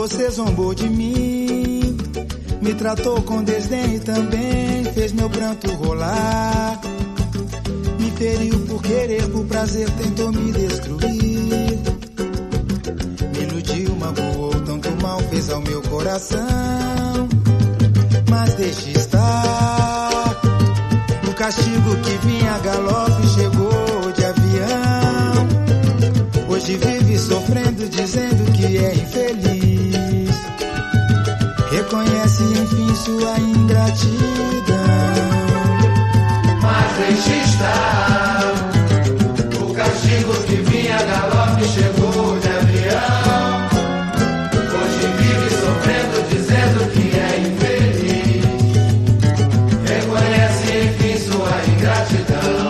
Você zombou de mim, me tratou com desdém e também fez meu pranto rolar. Me feriu por querer, por prazer, tentou me destruir. Me iludiu, magoou, tanto mal fez ao meu coração. Mas deixe estar, o castigo que vinha a galope chegou de avião. Hoje vive sofrendo, dizendo que é infeliz. Reconhece enfim sua ingratidão. Mas deixe estar, o castigo que vinha a galope chegou de avião. Hoje vive sofrendo, dizendo que é infeliz. Reconhece enfim sua ingratidão.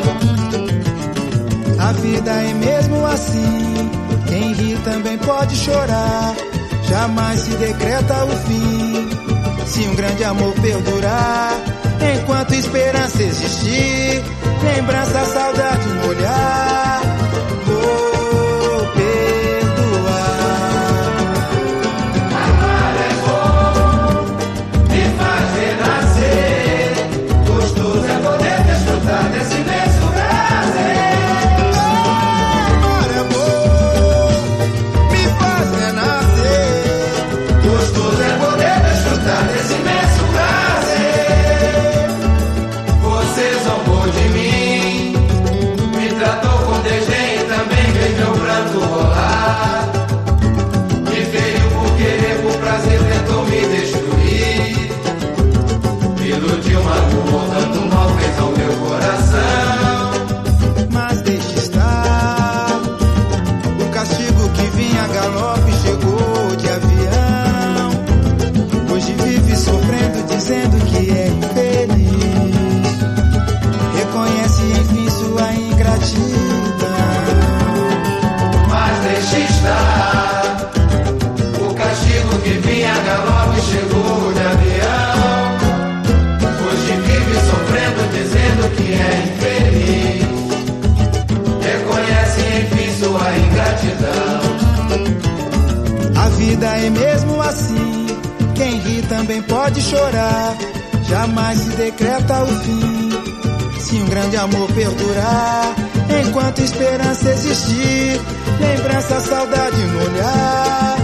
A vida é mesmo assim, quem ri também pode chorar. Jamais se decreta o fim, se um grande amor perdurar. Enquanto esperança existir, lembrança, saudade no olhar. Vou perdoar. Amar é bom, me faz renascer. Gostoso é poder desfrutar desse imenso prazer. Amar é bom, me faz renascer. Gostoso é poder desfrutar desse imenso prazer. Você zombou de mim, me tratou com desdém e também fez meu pranto rolar. Me feriu por querer, por prazer, tentou me destruir. Me iludiu, magoou, tanto mal fez ao meu coração. Mas deixe estar, o castigo que vinha a galope chegou de avião. Hoje vive sofrendo, dizendo que é infeliz. Reconhece enfim sua ingratidão. Mas deixe estar, o castigo que vinha a galope chegou de avião. Hoje vive sofrendo, dizendo que é infeliz. Reconhece enfim sua ingratidão. A vida é mesmo assim, quem ri também pode chorar. Jamais se decreta o fim, se um grande amor perdurar. Enquanto esperança existir, lembrança, saudade no olhar.